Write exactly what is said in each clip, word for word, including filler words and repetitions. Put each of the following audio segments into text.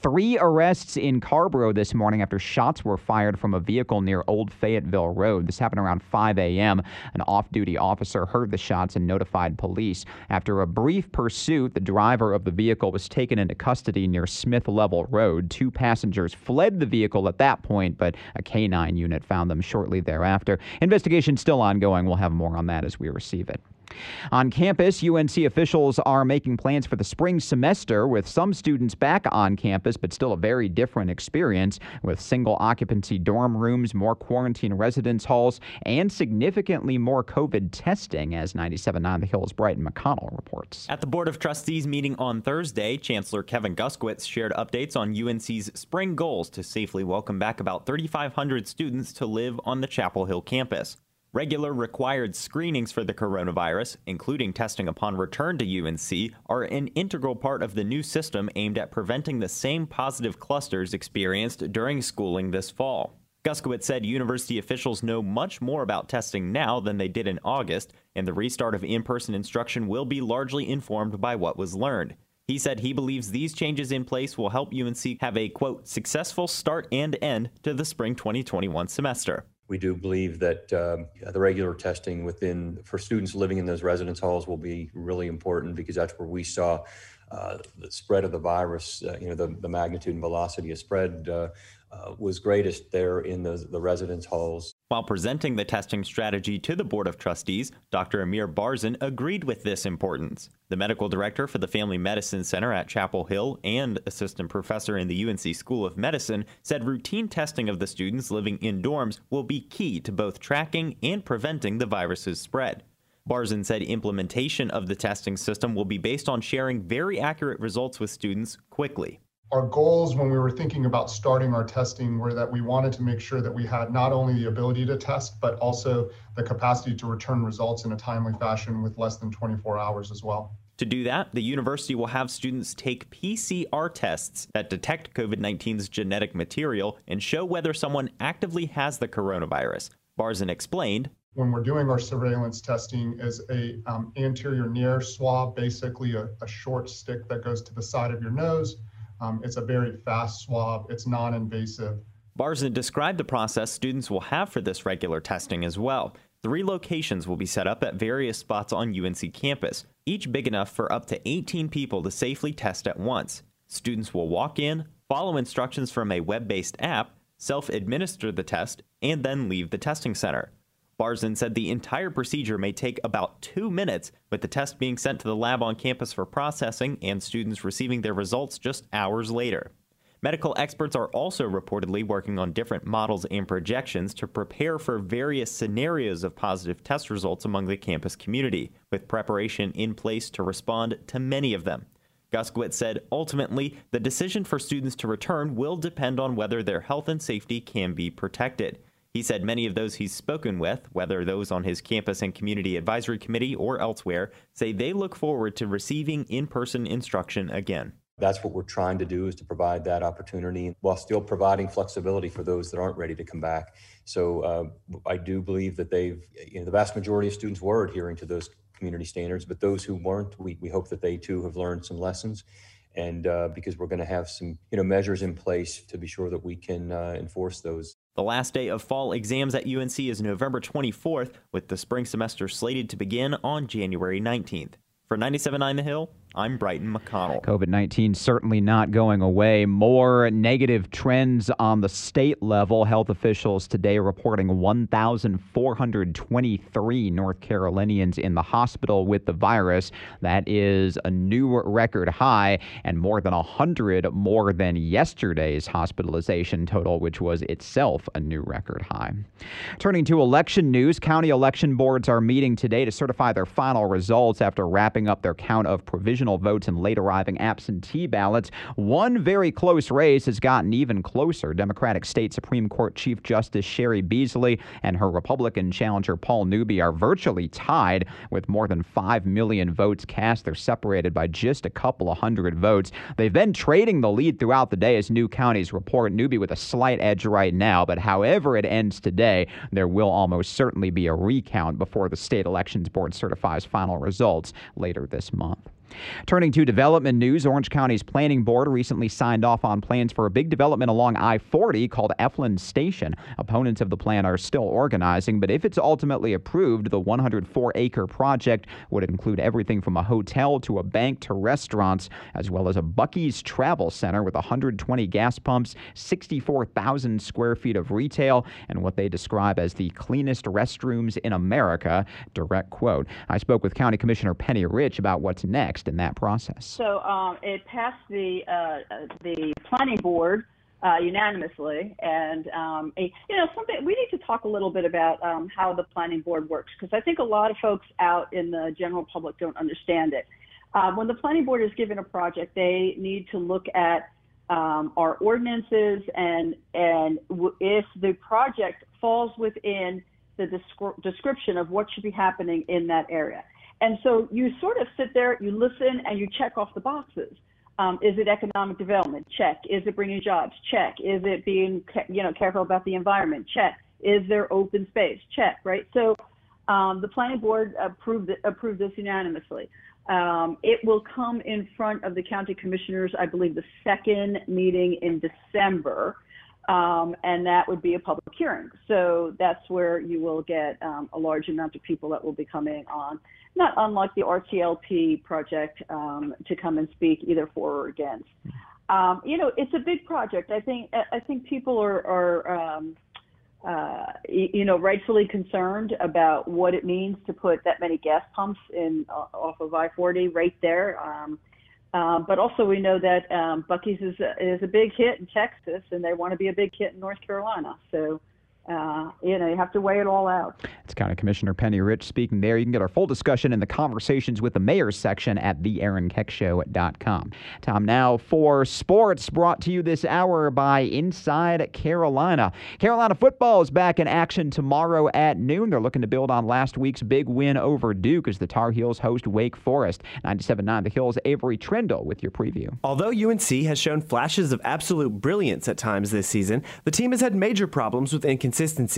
Three arrests in Carborough this morning after shots were fired from a vehicle near Old Fayetteville Road. This happened around five a.m. An off-duty officer heard the shots and notified police. After a brief pursuit, the driver of the vehicle was taken into custody near Smith Level Road. Two passengers fled the vehicle at that point, but a K nine unit found them shortly thereafter. Investigation still ongoing. We'll have more on that as we receive it. On campus, U N C officials are making plans for the spring semester with some students back on campus, but still a very different experience with single occupancy dorm rooms, more quarantine residence halls, and significantly more COVID testing, as ninety-seven point nine The Hill's Brighton McConnell reports. At the Board of Trustees meeting on Thursday, Chancellor Kevin Guskiewicz shared updates on U N C's spring goals to safely welcome back about thirty-five hundred students to live on the Chapel Hill campus. Regular required screenings for the coronavirus, including testing upon return to U N C, are an integral part of the new system aimed at preventing the same positive clusters experienced during schooling this fall. Guskiewicz said university officials know much more about testing now than they did in August, and the restart of in-person instruction will be largely informed by what was learned. He said he believes these changes in place will help U N C have a, quote, successful start and end to the spring twenty twenty-one semester. We do believe that um, the regular testing within for students living in those residence halls will be really important because that's where we saw uh, the spread of the virus, uh, you know, the, the magnitude and velocity of spread uh, uh, was greatest there in the, the residence halls. While presenting the testing strategy to the Board of Trustees, Doctor Amir Barzan agreed with this importance. The medical director for the Family Medicine Center at Chapel Hill and assistant professor in the U N C School of Medicine said routine testing of the students living in dorms will be key to both tracking and preventing the virus's spread. Barzan said implementation of the testing system will be based on sharing very accurate results with students quickly. Our goals when we were thinking about starting our testing were that we wanted to make sure that we had not only the ability to test, but also the capacity to return results in a timely fashion with less than twenty-four hours as well. To do that, the university will have students take P C R tests that detect COVID nineteen's genetic material and show whether someone actively has the coronavirus. Barzan explained, when we're doing our surveillance testing is a um, anterior near swab, basically a, a short stick that goes to the side of your nose. Um, it's a very fast swab. It's non-invasive. Barzan described the process students will have for this regular testing as well. Three locations will be set up at various spots on U N C campus, each big enough for up to eighteen people to safely test at once. Students will walk in, follow instructions from a web-based app, self-administer the test, and then leave the testing center. Barzan said the entire procedure may take about two minutes, with the test being sent to the lab on campus for processing and students receiving their results just hours later. Medical experts are also reportedly working on different models and projections to prepare for various scenarios of positive test results among the campus community, with preparation in place to respond to many of them. Guskiewicz said ultimately, the decision for students to return will depend on whether their health and safety can be protected. He said many of those he's spoken with, whether those on his campus and community advisory committee or elsewhere, say they look forward to receiving in-person instruction again. That's what we're trying to do, is to provide that opportunity while still providing flexibility for those that aren't ready to come back. So uh, I do believe that they've, you know, the vast majority of students were adhering to those community standards, but those who weren't, we, we hope that they too have learned some lessons. And uh, because we're going to have some, you know, measures in place to be sure that we can uh, enforce those. The last day of fall exams at U N C is November twenty-fourth, with the spring semester slated to begin on January nineteenth. For ninety-seven point nine The Hill, I'm Brighton McConnell. COVID nineteen certainly not going away. More negative trends on the state level. Health officials today reporting one thousand four hundred twenty-three North Carolinians in the hospital with the virus. That is a new record high and more than one hundred more than yesterday's hospitalization total, which was itself a new record high. Turning to election news, county election boards are meeting today to certify their final results after wrapping up their count of provisional votes and late arriving absentee ballots. One very close race has gotten even closer. Democratic State Supreme Court Chief Justice Sherry Beasley and her Republican challenger Paul Newby are virtually tied with more than five million votes cast. They're separated by just a couple of hundred votes. They've been trading the lead throughout the day as new counties report. Newby with a slight edge right now, but however it ends today, there will almost certainly be a recount before the State Elections Board certifies final results later this month. Turning to development news, Orange County's Planning Board recently signed off on plans for a big development along I forty called Eflin Station. Opponents of the plan are still organizing, but if it's ultimately approved, the one hundred four acre project would include everything from a hotel to a bank to restaurants, as well as a Buc-ee's Travel Center with one hundred twenty gas pumps, sixty-four thousand square feet of retail, and what they describe as the cleanest restrooms in America. Direct quote. I spoke with County Commissioner Penny Rich about what's next in that process. So um, it passed the uh, the planning board uh, unanimously, and um, a, you know something we need to talk a little bit about um, how the planning board works, because I think a lot of folks out in the general public don't understand it. Uh, when the planning board is given a project, they need to look at um, our ordinances and and w- if the project falls within the descri- description of what should be happening in that area. And so you sort of sit there, you listen, and you check off the boxes. Um, is it economic development? Check. Is it bringing jobs? Check. Is it being, you know, careful about the environment? Check. Is there open space? Check. Right. So um, the planning board approved it, approved this unanimously. Um, it will come in front of the county commissioners, I believe, the second meeting in December. Um, and that would be a public hearing. So that's where you will get um, a large amount of people that will be coming on, not unlike the R T L P project, um, to come and speak either for or against. Um, you know, it's a big project. I think I think people are, are um, uh, you know, rightfully concerned about what it means to put that many gas pumps in uh, off of I forty right there. Um, Um, but also we know that um, Buc-ee's is a, is a big hit in Texas, and they want to be a big hit in North Carolina. So, uh, you know, you have to weigh it all out. It's County Commissioner Penny Rich speaking there. You can get our full discussion in the Conversations with the Mayor's section at the aaron keck show dot com. Time now for sports, brought to you this hour by Inside Carolina. Carolina football is back in action tomorrow at noon. They're looking to build on last week's big win over Duke as the Tar Heels host Wake Forest. ninety-seven point nine The Hills' Avery Trindle with your preview. Although U N C has shown flashes of absolute brilliance at times this season, the team has had major problems with inconsistency.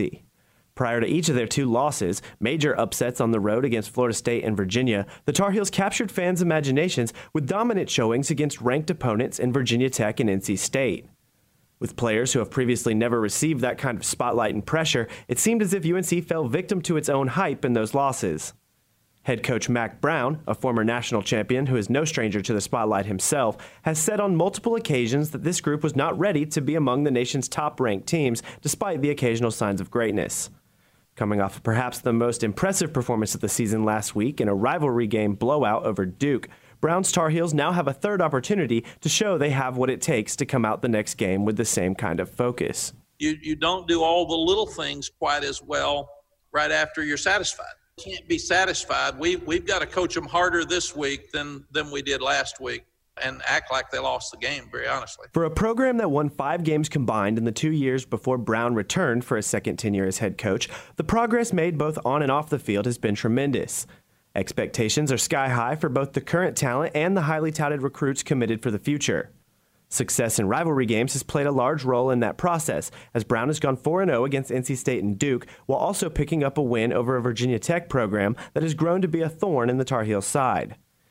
Prior to each of their two losses, major upsets on the road against Florida State and Virginia, the Tar Heels captured fans' imaginations with dominant showings against ranked opponents in Virginia Tech and N C State. With players who have previously never received that kind of spotlight and pressure, it seemed as if U N C fell victim to its own hype in those losses. Head coach Mack Brown, a former national champion who is no stranger to the spotlight himself, has said on multiple occasions that this group was not ready to be among the nation's top-ranked teams, despite the occasional signs of greatness. Coming off of perhaps the most impressive performance of the season last week in a rivalry game blowout over Duke, Brown's Tar Heels now have a third opportunity to show they have what it takes to come out the next game with the same kind of focus. You, you don't do all the little things quite as well right after you're satisfied. Can't be satisfied. We've, we've got to coach them harder this week than, than we did last week and act like they lost the game, very honestly. For a program that won five games combined in the two years before Brown returned for a second tenure as head coach, the progress made both on and off the field has been tremendous. Expectations are sky high for both the current talent and the highly touted recruits committed for the future. Success in rivalry games has played a large role in that process, as Brown has gone four and oh against N C State and Duke, while also picking up a win over a Virginia Tech program that has grown to be a thorn in the Tar Heels' side.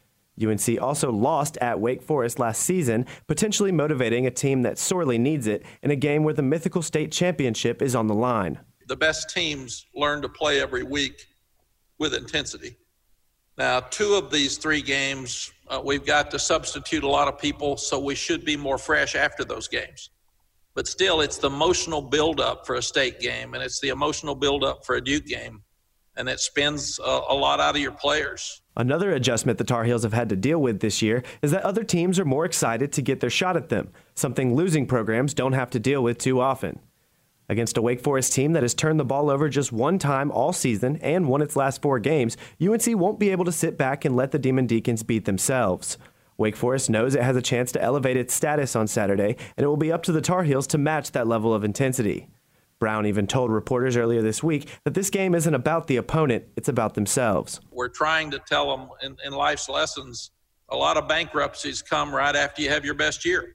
U N C also lost at Wake Forest last season, potentially motivating a team that sorely needs it in a game where the mythical state championship is on the line. The best teams learn to play every week with intensity. Now, two of these three games, uh, we've got to substitute a lot of people, so we should be more fresh after those games. But still, it's the emotional buildup for a state game, and it's the emotional buildup for a Duke game, and it spins a, a lot out of your players. Another adjustment the Tar Heels have had to deal with this year is that other teams are more excited to get their shot at them, something losing programs don't have to deal with too often. Against a Wake Forest team that has turned the ball over just one time all season and won its last four games, U N C won't be able to sit back and let the Demon Deacons beat themselves. Wake Forest knows it has a chance to elevate its status on Saturday, and it will be up to the Tar Heels to match that level of intensity. Brown even told reporters earlier this week that this game isn't about the opponent, it's about themselves. We're trying to tell them in, in life's lessons, a lot of bankruptcies come right after you have your best year,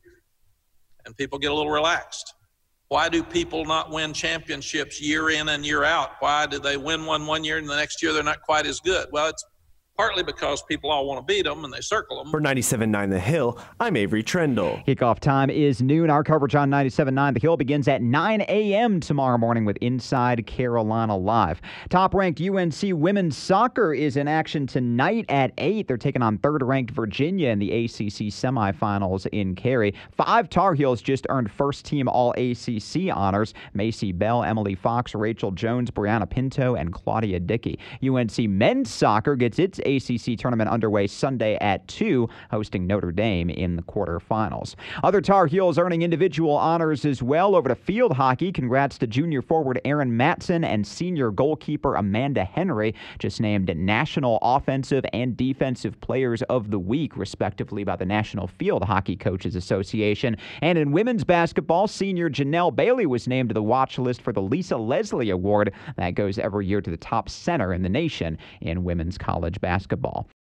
and people get a little relaxed. Why do people not win championships year in and year out? Why do they win one one year and the next year they're not quite as good? Well, it's partly because people all want to beat them and they circle them. For ninety-seven point nine The Hill, I'm Avery Trendle. Kickoff time is noon. Our coverage on ninety-seven point nine The Hill begins at nine a.m. tomorrow morning with Inside Carolina Live. Top-ranked U N C women's soccer is in action tonight at eight. They're taking on third-ranked Virginia in the A C C semifinals in Cary. Five Tar Heels just earned first-team All-A C C honors. Macy Bell, Emily Fox, Rachel Jones, Brianna Pinto, and Claudia Dickey. U N C men's soccer gets its A C C tournament underway Sunday at two, hosting Notre Dame in the quarterfinals. Other Tar Heels earning individual honors as well. Over to field hockey, congrats to junior forward Aaron Matson and senior goalkeeper Amanda Henry, just named National Offensive and Defensive Players of the Week, respectively, by the National Field Hockey Coaches Association. And in women's basketball, senior Janelle Bailey was named to the watch list for the Lisa Leslie Award. That goes every year to the top center in the nation in women's college basketball.